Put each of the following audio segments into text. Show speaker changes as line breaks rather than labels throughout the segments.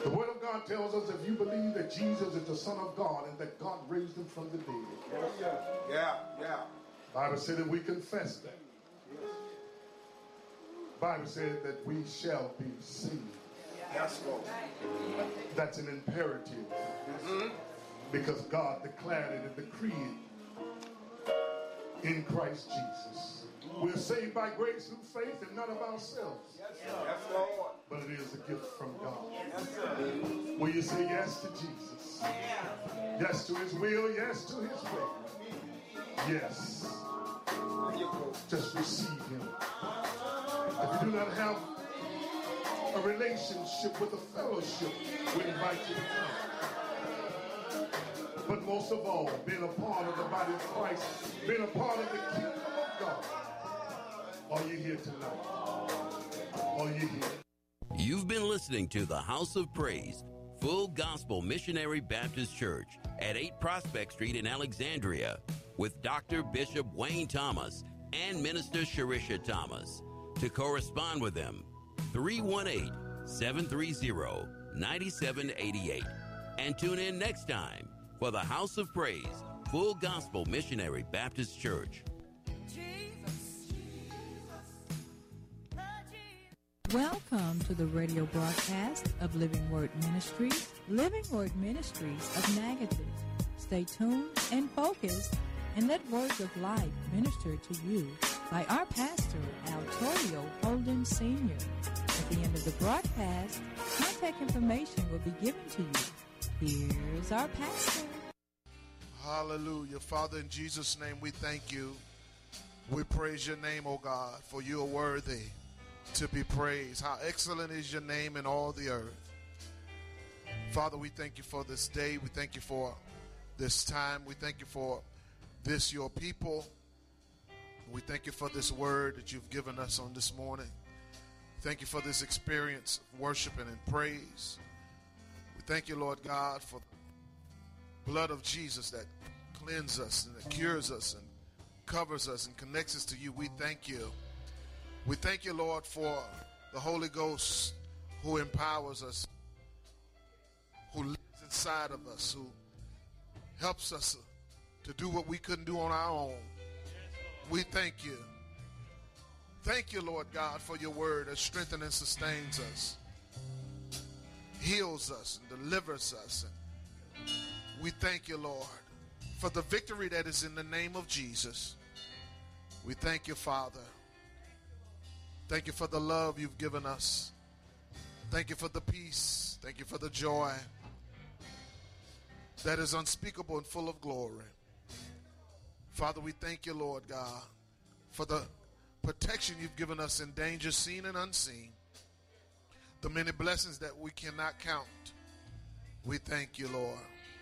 The Word of God tells us if you believe that Jesus is the Son of God and that God raised him from the dead.
Yeah.
The Bible said that we confess that. The Bible said that we shall be saved.
Yes, Lord.
That's an imperative. Because God declared it and decreed it in Christ Jesus. We're saved by grace through faith and not of ourselves.
Yes, Lord.
But it is a gift from God.
Yes, sir.
Will you say yes to Jesus? Yes to his will, yes to his way. Yes. Just receive him. If you do not have a relationship with a fellowship, we invite you to come. But most of all, being a part of the body of Christ, being a part of the kingdom of God. Are you here tonight? Are you here?
You've been listening to the House of Praise, Full Gospel Missionary Baptist Church at 8 Prospect Street in Alexandria with Dr. Bishop Wayne Thomas and Minister Sharisha Thomas. To correspond with them, 318-730-9788. And tune in next time for the House of Praise, Full Gospel Missionary Baptist Church.
Welcome to the radio broadcast of Living Word Ministries, Living Word Ministries of Magadan. Stay tuned and focused and let words of life minister to you by our pastor, Altorio Holden Sr. At the end of the broadcast, contact information will be given to you. Here's our pastor.
Hallelujah. Father, in Jesus' name, we thank you. We praise your name, O God, for you are worthy to be praised. How excellent is your name in all the earth. Father, we thank you for this day. We thank you for this time. We thank you for this, your people. We thank you for this word that you've given us on this morning. Thank you for this experience of worshiping and praise. We thank you, Lord God, for the blood of Jesus that cleanses us and that cures us and covers us and connects us to you. We thank you. We thank you, Lord, for the Holy Ghost who empowers us, who lives inside of us, who helps us to do what we couldn't do on our own. We thank you. Thank you, Lord God, for your word that strengthens and sustains us, heals us and delivers us. And we thank you, Lord, for the victory that is in the name of Jesus. We thank you, Father. Thank you for the love you've given us. Thank you for the peace. Thank you for the joy that is unspeakable and full of glory. Father, we thank you, Lord God, for the protection you've given us in danger seen and unseen. The many blessings that we cannot count. We thank you, Lord.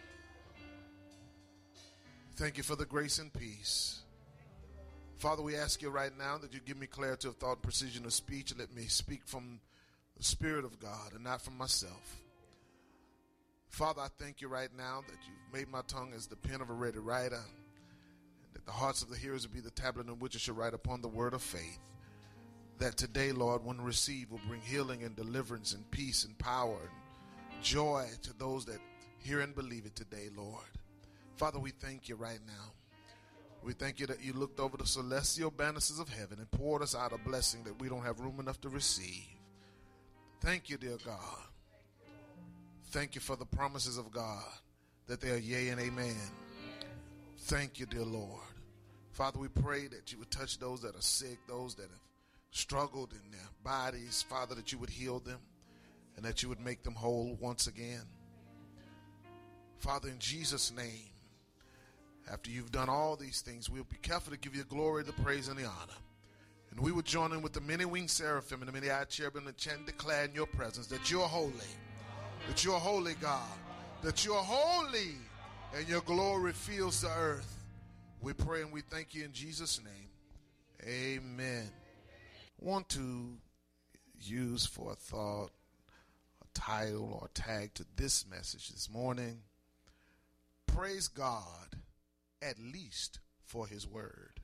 Thank you for the grace and peace. Father, we ask you right now that you give me clarity of thought and precision of speech. Let me speak from the Spirit of God and not from myself. Father, I thank you right now that you've made my tongue as the pen of a ready writer, and that the hearts of the hearers will be the tablet in which I shall write upon the word of faith. That today, Lord, when received, will bring healing and deliverance and peace and power and joy to those that hear and believe it today, Lord. Father, we thank you right now. We thank you that you looked over the celestial banisters of heaven and poured us out a blessing that we don't have room enough to receive. Thank you, dear God. Thank you for the promises of God, that they are yea and amen. Thank you, dear Lord. Father, we pray that you would touch those that are sick, those that have struggled in their bodies. Father, that you would heal them and that you would make them whole once again. Father, in Jesus' name, after you've done all these things, we'll be careful to give you glory, the praise, and the honor. And we would join in with the many-winged seraphim and the many-eyed cherubim and chant and declare in your presence that you're holy, that you're holy, God, that you're holy, and your glory fills the earth. We pray and we thank you in Jesus' name. Amen. I want to use for a thought, a title or tag to this message this morning. Praise God, at least for his word.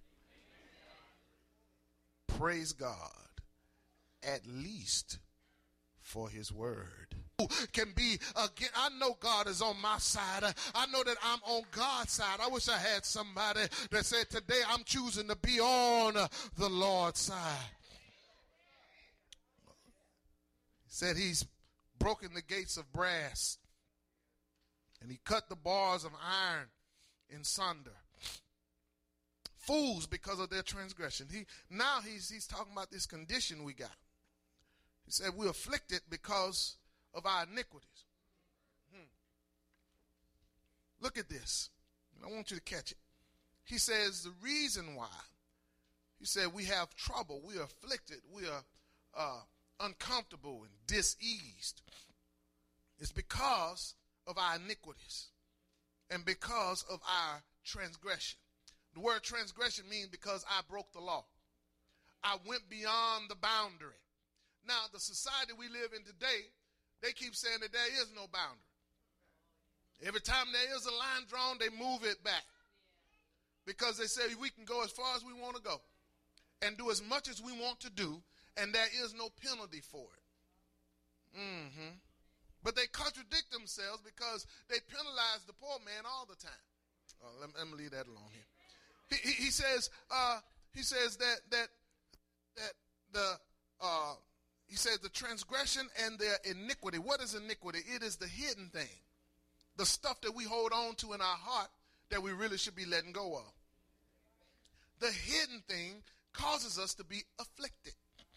Praise God, at least for his word. can be again. I know God is on my side. I know that I'm on God's side. I wish I had somebody that said, today I'm choosing to be on the Lord's side. He said he's broken the gates of brass, and he cut the bars of iron in sunder. Fools because of their transgression. He's talking about this condition we got. He said we're afflicted because of our iniquities. Look at this. I want you to catch it. He says the reason why. He said we have trouble, we are afflicted, we are uncomfortable and diseased. It's because of our iniquities and because of our transgression. The word transgression means because I broke the law. I went beyond the boundary. Now, the society we live in today, they keep saying that there is no boundary. Every time there is a line drawn, they move it back. Because they say we can go as far as we want to go and do as much as we want to do, and there is no penalty for it. But they contradict themselves because they penalize the poor man all the time. Oh, let me leave that alone here. He says that the transgression and their iniquity. What is iniquity? It is the hidden thing, the stuff that we hold on to in our heart that we really should be letting go of. The hidden thing causes us to be afflicted.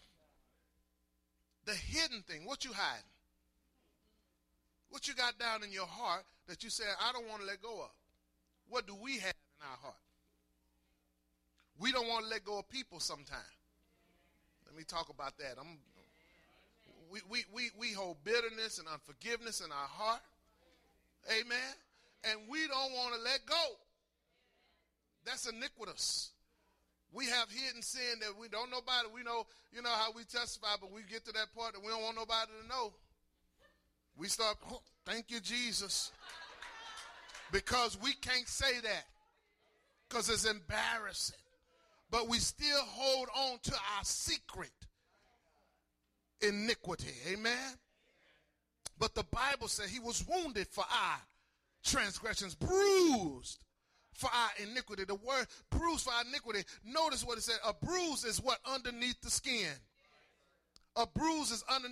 The hidden thing, what you hiding? What you got down in your heart that you say, I don't want to let go of? What do we have in our heart? We don't want to let go of people sometimes. Let me talk about that. We hold bitterness and unforgiveness in our heart. Amen. And we don't want to let go. That's iniquitous. We have hidden sin that we don't know about it. We know, you know how we testify, but we get to that part that we don't want nobody to know. We start, oh, thank you, Jesus. Because we can't say that. Because it's embarrassing. But we still hold on to our secret iniquity. Amen. But the Bible said he was wounded for our transgressions, bruised for our iniquity. The word bruised for our iniquity. Notice what it said. A bruise is what underneath the skin. A bruise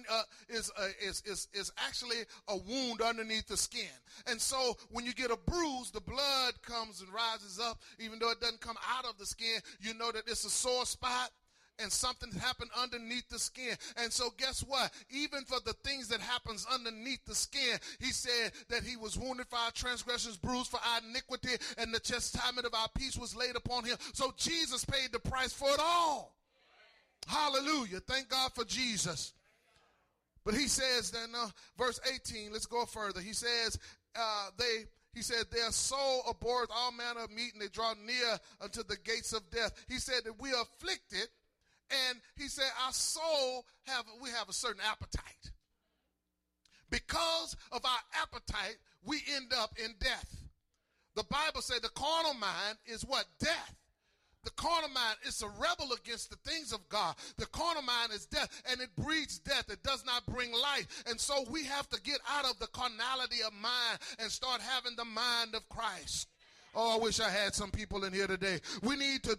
is actually a wound underneath the skin. And so when you get a bruise, the blood comes and rises up. Even though it doesn't come out of the skin, you know that it's a sore spot and something happened underneath the skin. And so guess what? Even for the things that happens underneath the skin, he said that he was wounded for our transgressions, bruised for our iniquity, and the chastisement of our peace was laid upon him. So Jesus paid the price for it all. Hallelujah. Thank God for Jesus. But he says then, verse 18, let's go further. He says, their soul abhorreth all manner of meat, and they draw near unto the gates of death. He said that we are afflicted, and he said our soul we have a certain appetite. Because of our appetite, we end up in death. The Bible said the carnal mind is what? Death. The carnal mind is a rebel against the things of God. The carnal mind is death, and it breeds death. It does not bring life. And so we have to get out of the carnality of mind and start having the mind of Christ. Oh, I wish I had some people in here today. We need to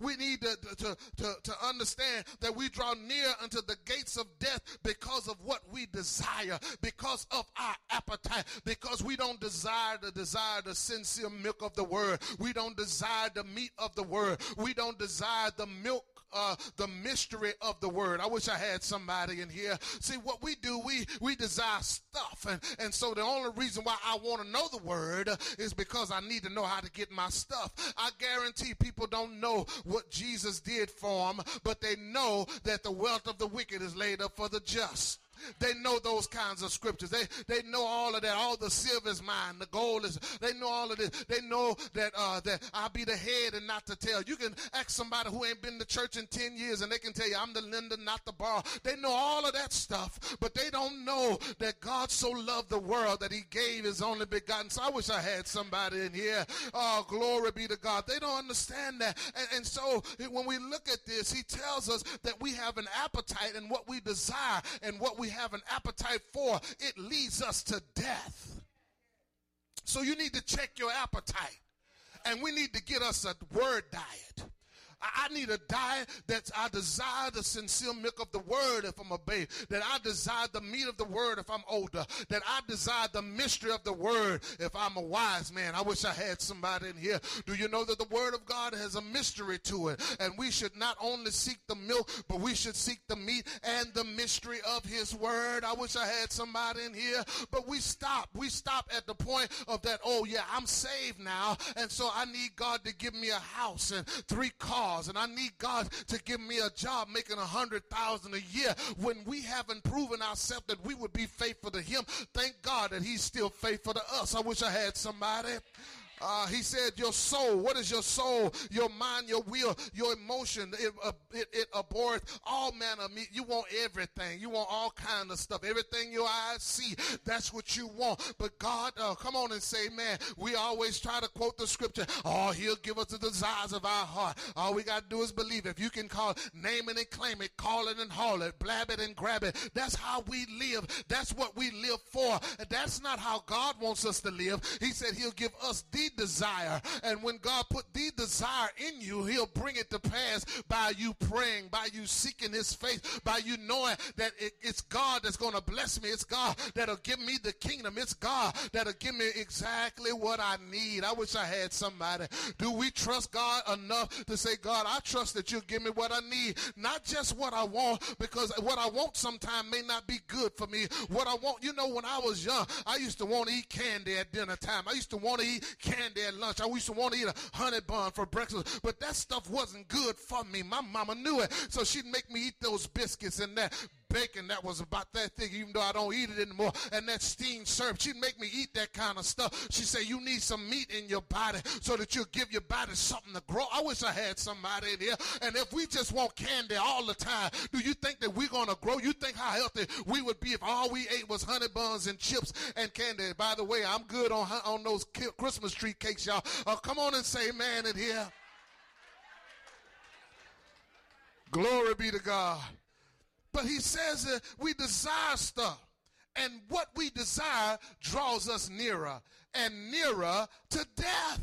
understand that we draw near unto the gates of death because of what we desire, because of our appetite, because we don't desire the sincere milk of the word. We don't desire the meat of the word. We don't desire the milk, the mystery of the word. I wish I had somebody in here. See, what we do, we desire stuff. And so the only reason why I want to know the word is because I need to know how to get my stuff. I guarantee people don't know what Jesus did for them, but they know that the wealth of the wicked is laid up for the just. They know those kinds of scriptures. They know all of that. All the silver is mine. The gold is. They know all of this. They know that I'll be the head and not the tail. You can ask somebody who ain't been to church in 10 years and they can tell you I'm the lender, not the borrower. They know all of that stuff, but they don't know that God so loved the world that he gave his only begotten. So I wish I had somebody in here. Oh, glory be to God. They don't understand that. And so when we look at this, he tells us that we have an appetite in what we desire and what we have an appetite for, it leads us to death. So you need to check your appetite. And we need to get us a word diet. I need a diet that I desire the sincere milk of the word if I'm a babe, that I desire the meat of the word if I'm older, that I desire the mystery of the word if I'm a wise man. I wish I had somebody in here. Do you know that the word of God has a mystery to it? And we should not only seek the milk, but we should seek the meat and the mystery of his word. I wish I had somebody in here, but we stop at the point of that, oh yeah, I'm saved now, and so I need God to give me a house and 3 cars. And I need God to give me a job making $100,000 a year, when we haven't proven ourselves that we would be faithful to him. Thank God that he's still faithful to us. I wish I had somebody. He said your soul. What is your soul? Your mind, your will, your emotion. It abhors all manner of meat. You want everything. You want all kind of stuff. Everything your eyes see, that's what you want. But God, come on and say, man, we always try to quote the scripture. Oh, he'll give us the desires of our heart. All we got to do is believe. If you can name it and claim it, call it and haul it, blab it and grab it. That's how we live. That's what we live for. And that's not how God wants us to live. He said he'll give us the desire, and when God put the desire in you, he'll bring it to pass by you praying, by you seeking his face, by you knowing that it's God that's going to bless me. It's God that'll give me the kingdom. It's God that'll give me exactly what I need. I wish I had somebody. Do we trust God enough to say, God, I trust that you'll give me what I need, not just what I want, because what I want sometimes may not be good for me. What I want, you know, when I was young, I used to want to eat candy at dinner time. I used to want to eat candy at lunch. I used to want to eat a honey bun for breakfast, but that stuff wasn't good for me. My mama knew it, so she'd make me eat those biscuits and that bacon that was about that thick, even though I don't eat it anymore, and that steamed syrup. She'd make me eat that kind of stuff. She said, you need some meat in your body so that you'll give your body something to grow. I wish I had somebody in here. And if we just want candy all the time, do you think that we're going to grow? You think how healthy we would be if all we ate was honey buns and chips and candy? By the way, I'm good on those Christmas tree cakes, y'all. Come on and say amen in here. Glory be to God. But he says that we desire stuff, and what we desire draws us nearer and nearer to death.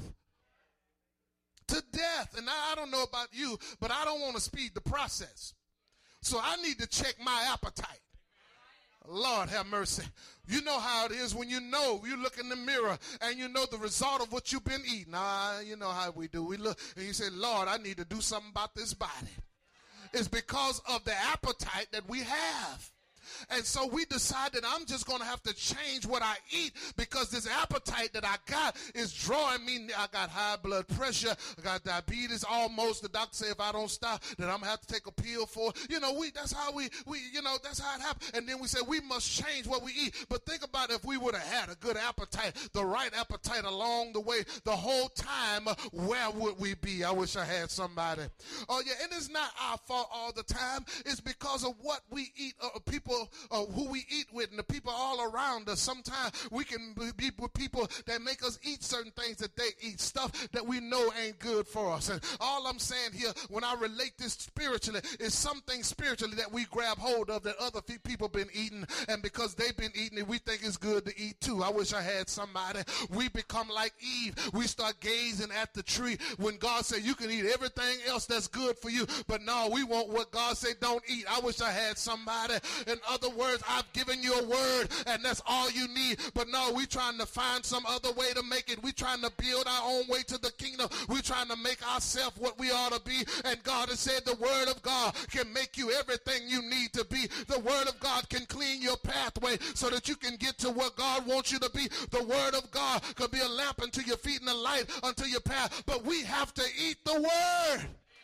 To death. And I don't know about you, but I don't want to speed the process. So I need to check my appetite. Lord have mercy. You know how it is when you look in the mirror and you know the result of what you've been eating. You know how we do. We look and you say, Lord, I need to do something about this body. It's because of the appetite that we have. And so we decided I'm just going to have to change what I eat, because this appetite that I got is drawing me. I got high blood pressure. I got diabetes almost. The doctor said if I don't stop, then I'm going to have to take a pill for it. You know, that's how that's how it happened. And then we said we must change what we eat. But think about if we would have had a good appetite, the right appetite along the way, the whole time, where would we be? I wish I had somebody. Oh, yeah, and it's not our fault all the time. It's because of what we eat, people who we eat with, and the people all around us. Sometimes we can be with people that make us eat certain things that they eat, stuff that we know ain't good for us. And all I'm saying here, when I relate this spiritually, is something spiritually that we grab hold of that other people been eating, and because they've been eating it, we think it's good to eat too. I wish I had somebody. We become like Eve. We start gazing at the tree when God said you can eat everything else that's good for you, but no, we want what God said don't eat. I wish I had somebody. In other words, I've given you a word and that's all you need, but no, we trying to find some other way to make it. We trying to build our own way to the kingdom. We trying to make ourselves what we ought to be, and God has said the word of God can make you everything you need to be. The word of God can clean your pathway so that you can get to what God wants you to be. The word of God could be a lamp unto your feet and a light unto your path, but we have to eat the word.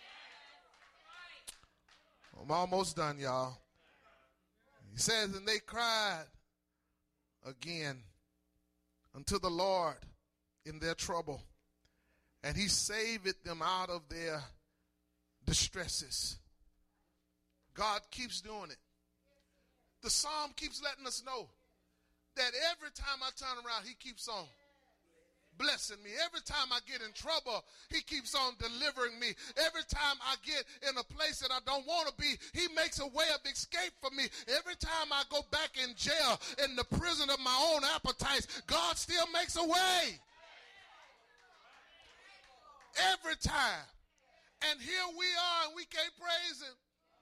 I'm almost done, y'all. He says, and they cried again unto the Lord in their trouble, and he saved them out of their distresses. God keeps doing it. The psalm keeps letting us know that every time I turn around, he keeps on. blessing me. Every time I get in trouble, he keeps on delivering me. Every time I get in a place that I don't want to be, he makes a way of escape for me. Every time I go back in jail, in the prison of my own appetites, God still makes a way. Every time. And here we are, and we can't praise him.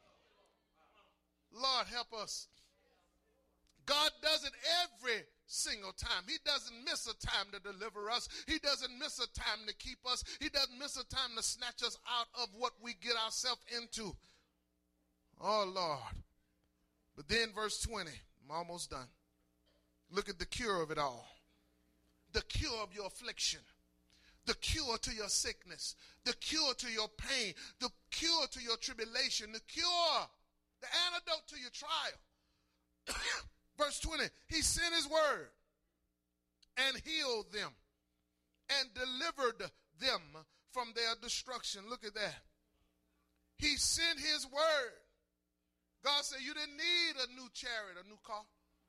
Lord, help us. God does it every single time. He doesn't miss a time to deliver us. He doesn't miss a time to keep us. He doesn't miss a time to snatch us out of what we get ourselves into. Oh, Lord. But then verse 20, I'm almost done. Look at the cure of it all. The cure of your affliction. The cure to your sickness. The cure to your pain. The cure to your tribulation. The cure, the antidote to your trial. Verse 20, he sent his word and healed them and delivered them from their destruction. Look at that. He sent his word. God said you didn't need a new chariot, a new car.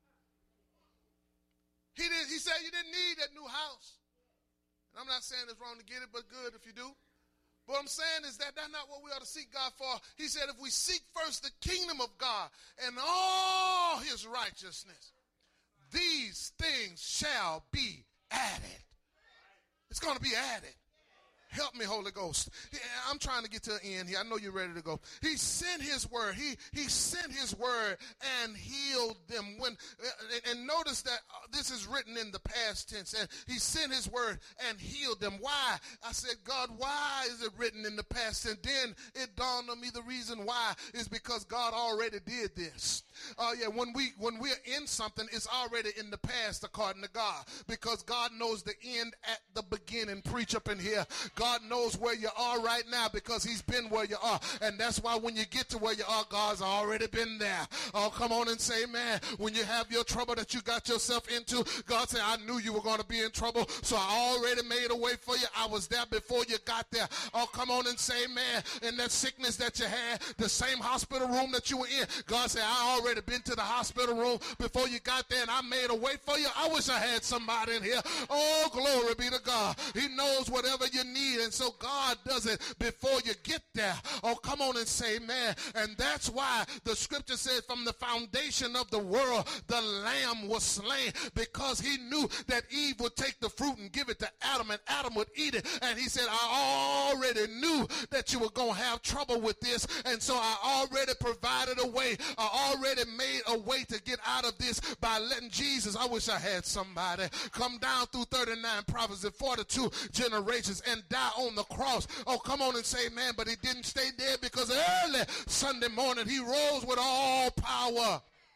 He said you didn't need that new house. And I'm not saying it's wrong to get it, but good if you do. But what I'm saying is that that's not what we ought to seek God for. He said if we seek first the kingdom of God and all his righteousness, these things shall be added. It's going to be added. Help me, Holy Ghost. I'm trying to get to the end here. I know you're ready to go. He sent his word. He sent his word and healed them. And notice that this is written in the past tense. And he sent his word and healed them. Why? I said, God, why is it written in the past? And then it dawned on me the reason why is because God already did this. When we're in something, it's already in the past according to God. Because God knows the end at the beginning. Preach up in here. God knows where you are right now because he's been where you are. And that's why when you get to where you are, God's already been there. Oh, come on and say, man, when you have your trouble that you got yourself into, God said, I knew you were going to be in trouble, so I already made a way for you. I was there before you got there. Oh, come on and say, man, in that sickness that you had, the same hospital room that you were in, God said, I already been to the hospital room before you got there, and I made a way for you. I wish I had somebody in here. Oh, glory be to God. He knows whatever you need. And so God does it before you get there. Oh, come on and say amen. And that's why the scripture says from the foundation of the world, the Lamb was slain because he knew that Eve would take the fruit and give it to Adam and Adam would eat it. And he said, I already knew that you were going to have trouble with this. And so I already provided a way. I already made a way to get out of this by letting Jesus, I wish I had somebody, come down through 39 prophets and 42 generations and die on the cross. Oh, come on and say, man, but he didn't stay dead because early Sunday morning he rose with all power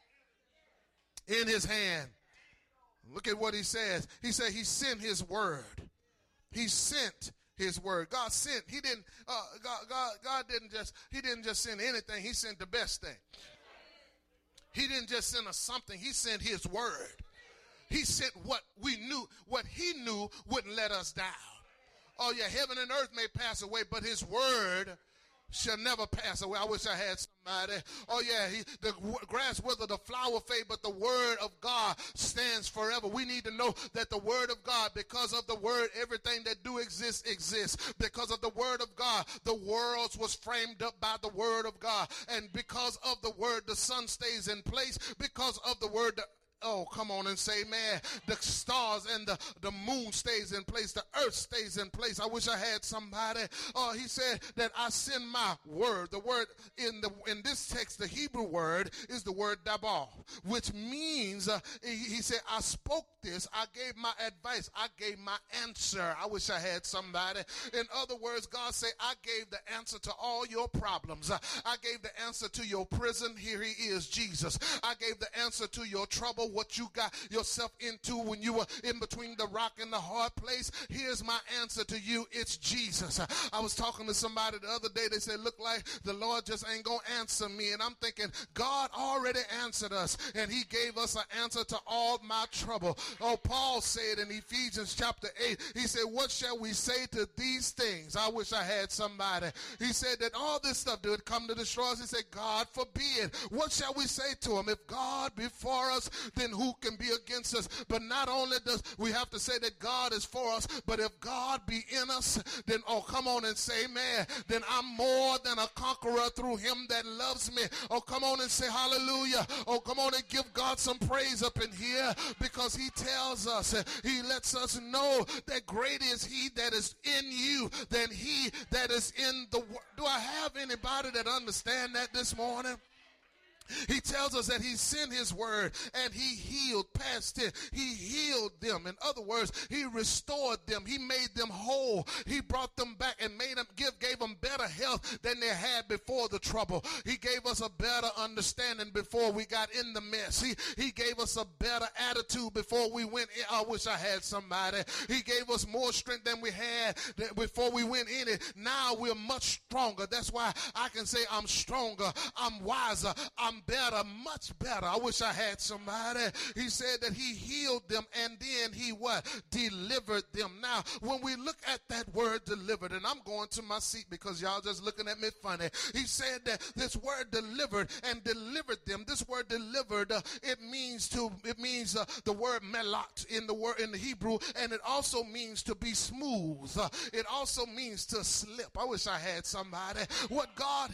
in his hand. Look at what he says. He said he sent his word. He sent his word. God sent. He didn't. God didn't just send anything. He sent the best thing. He didn't just send us something. He sent his word. He sent what we knew, what he knew wouldn't let us down. Oh, yeah, heaven and earth may pass away, but his word shall never pass away. I wish I had somebody. Oh, yeah, the grass wither, the flower fade, but the word of God stands forever. We need to know that the word of God, because of the word, everything that do exist exists. Because of the word of God, the world was framed up by the word of God. And because of the word, the sun stays in place. Because of the word, oh, come on and say, man, the stars and the moon stays in place. The earth stays in place. I wish I had somebody. He said that I send my word. The word in this text, the Hebrew word is the word dabar, which means, he said, I spoke this. I gave my advice. I gave my answer. I wish I had somebody. In other words, God said, I gave the answer to all your problems. I gave the answer to your prison. Here he is, Jesus. I gave the answer to your trouble, what you got yourself into when you were in between the rock and the hard place. Here's my answer to you. It's Jesus. I was talking to somebody the other day. They said, look like the Lord just ain't going to answer me. And I'm thinking, God already answered us, and he gave us an answer to all my trouble. Oh, Paul said in Ephesians chapter 8, he said, what shall we say to these things? I wish I had somebody. He said that all this stuff did come to destroy us. He said, God forbid. What shall we say to him? If God be for us, then who can be against us? But not only does we have to say that God is for us, but if God be in us, then, oh, come on and say, man, then I'm more than a conqueror through him that loves me. Oh, come on and say hallelujah. Oh, come on and give God some praise up in here, because he tells us, he lets us know that great is he that is in you than he that is in the world. Do I have anybody that understand that this morning? He tells us that he sent his word and he healed past it. He healed them. In other words, he restored them. He made them whole. He brought them back and made them gave them better health than they had before the trouble. He gave us a better understanding before we got in the mess. He gave us a better attitude before we went in. I wish I had somebody. He gave us more strength than we had before we went in it. Now we're much stronger. That's why I can say I'm stronger. I'm wiser. I'm better, much better. I wish I had somebody. He said that he healed them and then he what? Delivered them. Now, when we look at that word delivered, and I'm going to my seat because y'all just looking at me funny. He said that this word delivered and delivered them. This word delivered, it means the word melot in the Hebrew, and it also means to be smooth. It also means to slip. I wish I had somebody. What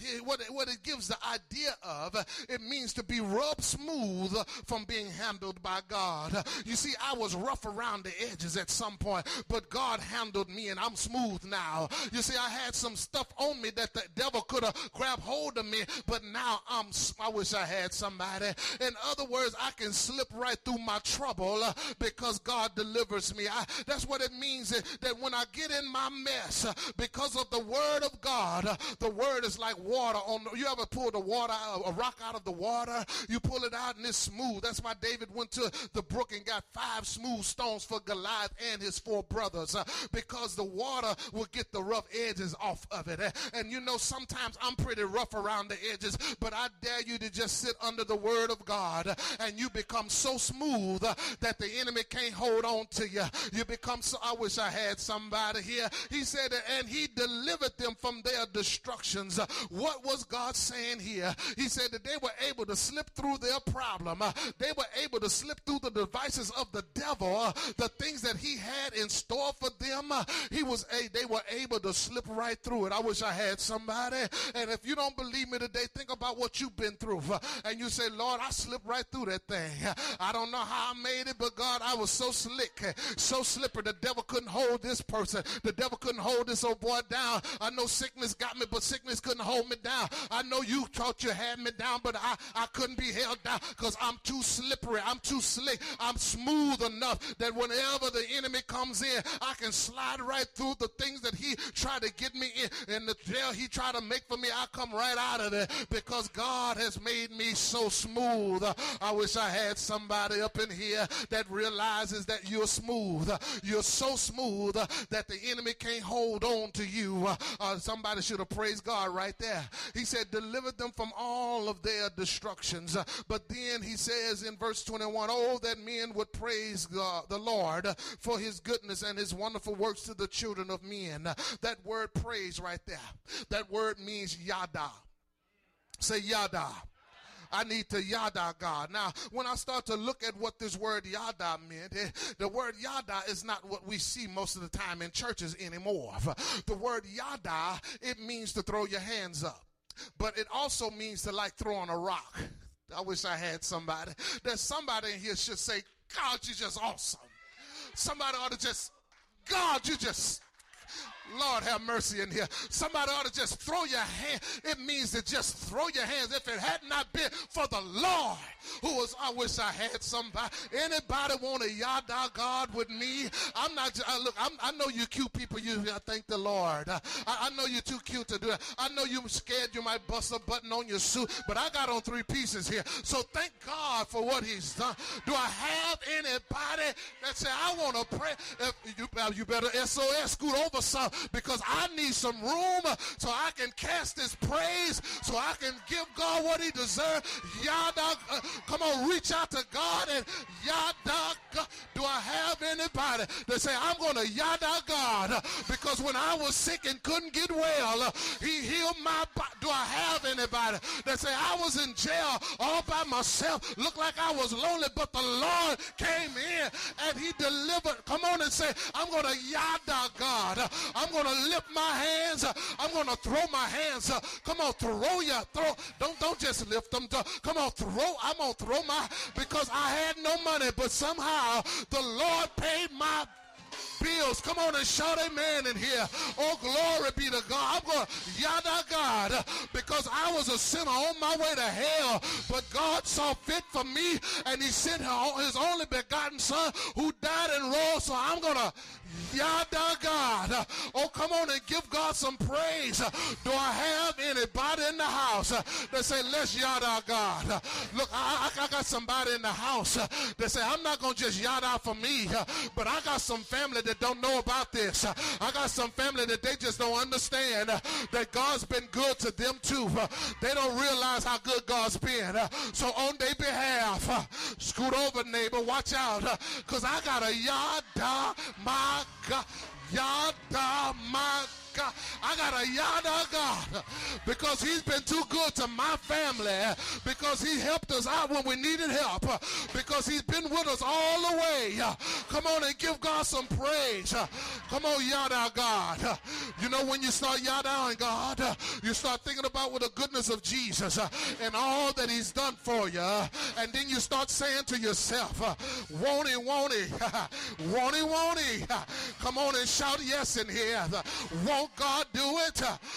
it gives the idea of, it means to be rubbed smooth from being handled by God. You see, I was rough around the edges at some point, but God handled me and I'm smooth now. You see, I had some stuff on me that the devil could have grabbed hold of me, but now I wish I had somebody. In other words, I can slip right through my trouble because God delivers me. That's what it means, that when I get in my mess, because of the word of God, the word is like water. You ever pulled a rock out of the water? You pull it out and it's smooth. That's why David went to the brook and got 5 smooth stones for Goliath and his 4 brothers, because the water will get the rough edges off of it. And you know, sometimes I'm pretty rough around the edges, but I dare you to just sit under the word of God and you become so smooth that the enemy can't hold on to you. You become so, I wish I had somebody here. He said that, and he delivered them from their destructions. What was God saying here? He said that they were able to slip through their problem. They were able to slip through the devices of the devil, the things that he had in store for them. They were able to slip right through it. I wish I had somebody. And if you don't believe me today, think about what you've been through. And you say, Lord, I slipped right through that thing. I don't know how I made it, but God, I was so slick, so slippery. The devil couldn't hold this person. The devil couldn't hold this old boy down. I know sickness got me, but sickness couldn't hold me down. I know you thought you had me down, but I couldn't be held down because I'm too slippery. I'm too slick. I'm smooth enough that whenever the enemy comes in, I can slide right through the things that he tried to get me in. And the jail he tried to make for me, I come right out of there because God has made me so smooth. I wish I had somebody up in here that realizes that you're smooth. You're so smooth that the enemy can't hold on to you. Somebody should have praised God right there. He said, delivered them from all of their destructions. But then he says in verse 21, oh, that men would praise the Lord for his goodness and his wonderful works to the children of men. That word praise right there, that word means yada. Say yada. I need to yada God. Now, when I start to look at what this word yada meant, the word yada is not what we see most of the time in churches anymore. The word yada, it means to throw your hands up. But it also means to like throwing a rock. I wish I had somebody. There's somebody in here should say, God, you're just awesome. Somebody ought to just, God, you just, Lord have mercy in here. Somebody ought to just throw your hand. It means to just throw your hands. If it had not been for the Lord who was, I wish I had somebody. Anybody want to yada God with me? I'm not, look, I know you cute people. I thank the Lord. I know you're too cute to do that. I know you're scared you might bust a button on your suit, but I got on 3 pieces here. So thank God for what he's done. Do I have anybody that say, I want to pray? You better SOS, scoot over some, because I need some room so I can cast this praise, so I can give God what he deserves. Yada, come on, reach out to God and yada God. Do I have anybody that say, I'm going to yada God? Because when I was sick and couldn't get well, he healed my body. Do I have anybody that say, I was in jail all by myself, looked like I was lonely, but the Lord came in and he delivered? Come on and say, I'm going to yada God. I'm going to lift my hands. I'm going to throw my hands. Come on, throw. Don't just lift them. Come on, throw. I'm going to throw my, because I had no money, but somehow the Lord paid my bills. Come on and shout amen in here. Oh, glory be to God. I'm going to yada God, because I was a sinner on my way to hell, but God saw fit for me, and he sent his only begotten son who died and rose. So I'm going to yada God. Oh, come on and give God some praise. Do I have anybody in the house that say, let's yada God? Look, I got somebody in the house that say, I'm not going to just yada for me, but I got some family that don't know about this. I got some family that they just don't understand that God's been good to them too. They don't realize how good God's been. So on their behalf, scoot over, neighbor, watch out, because I got a yada my God, yada my God. I got a yada God, because he's been too good to my family, because he helped us out when we needed help, because he's been with us all the way. Come on and give God some praise. Come on, yada God. You know, when you start yadaing God, you start thinking about the goodness of Jesus and all that he's done for you, and then you start saying to yourself, won't he, won't he, won't he, won't he? Come on and shout yes in here. Won't God do it?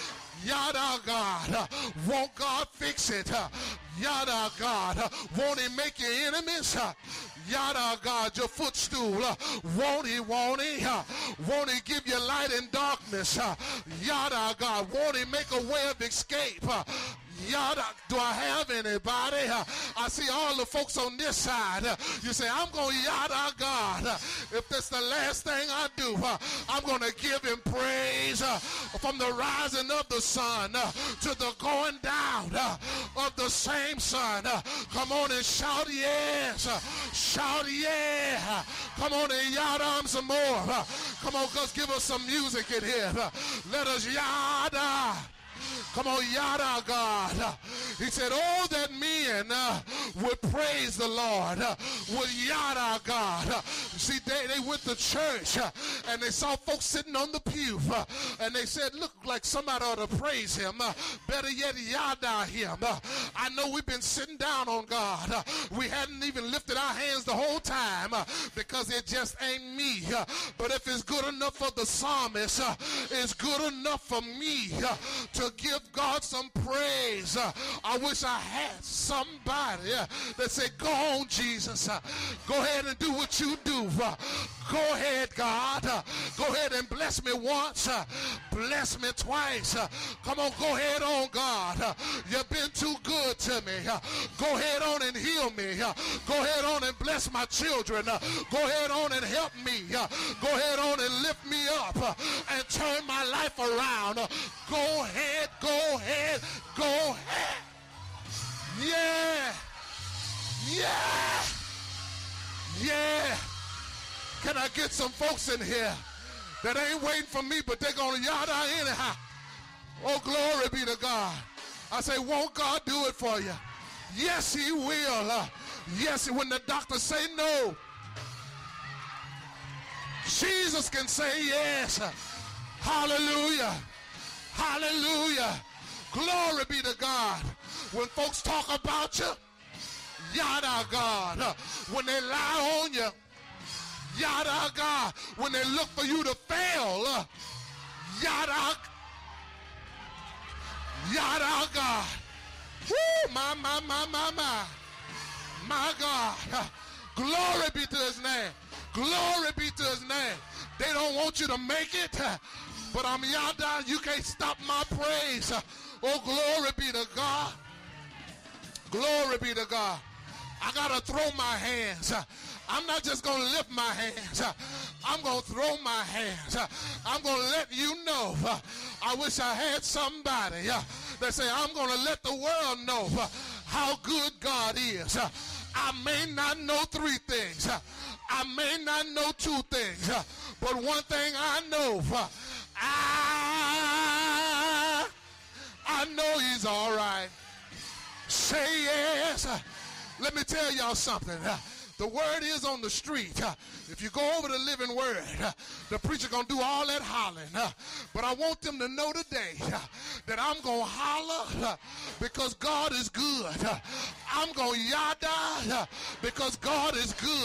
Yada God. Won't God fix it? Yada God. Won't he make your enemies? Yada God, your footstool. Won't he, won't he? Won't he give you light in darkness? Yada God. Won't he make a way of escape? Yada. Do I have anybody? I see all the folks on this side. You say, I'm going to yada God. If that's the last thing I do, I'm going to give him praise from the rising of the sun to the going down of the same sun. Come on and shout yes. Shout yeah. Come on and yada him some more. Come on, guys, give us some music in here. Let us yada. Come on, yada God. He said, oh, that men would praise the Lord, would yada God. See, they went to church and they saw folks sitting on the pew and they said, look like somebody ought to praise him. Better yet, yada him. I know we've been sitting down on God. We hadn't even lifted our hands the whole time because it just ain't me. But if it's good enough for the psalmist, it's good enough for me to give God some praise. I wish I had somebody that said, go on, Jesus. Go ahead and do what you do. Go ahead, God. Go ahead and bless me once. Bless me twice. Come on, go ahead on, God. You've been too good to me. Go ahead on and heal me. Go ahead on and bless my children. Go ahead on and help me. Go ahead on and lift me up and turn my life around. Go ahead, go ahead, go ahead. Yeah. Yeah. Yeah. Can I get some folks in here that ain't waiting for me, but they're going to yada anyhow? Oh, glory be to God. I say, won't God do it for you? Yes, he will. Yes, when the doctors say no, Jesus can say yes. Hallelujah. Hallelujah. Glory be to God. When folks talk about you, yada God. When they lie on you, yada God. When they look for you to fail, yada. Yada God. Woo, my. My God. Glory be to his name. Glory be to his name. They don't want you to make it, but I'm yada. You can't stop my praise. Oh, glory be to God. Glory be to God. I got to throw my hands. I'm not just going to lift my hands. I'm going to throw my hands. I'm going to let you know. I wish I had somebody that say, I'm going to let the world know how good God is. I may not know 3 things. I may not know 2 things. But one thing I know, I I know he's all right. Say yes. Let me tell y'all something. The word is on the street. If you go over the living word, the preacher going to do all that hollering. But I want them to know today that I'm going to holler because God is good. I'm going to yada because God is good.